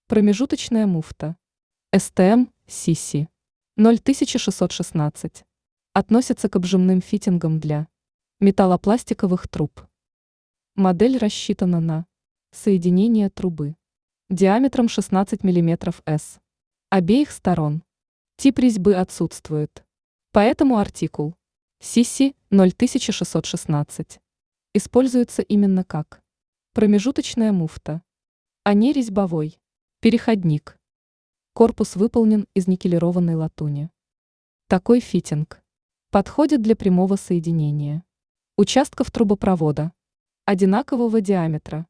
Промежуточная муфта. СТМ Сиси 01616. Относится к обжимным фитингам для металлопластиковых труб. Модель рассчитана на соединение трубы диаметром 16 мм с обеих сторон. Тип резьбы отсутствует. Поэтому артикул Сиси 01616 используется именно как промежуточная муфта, а не резьбовой переходник. Корпус выполнен из никелированной латуни. Такой фитинг подходит для прямого соединения участков трубопровода одинакового диаметра.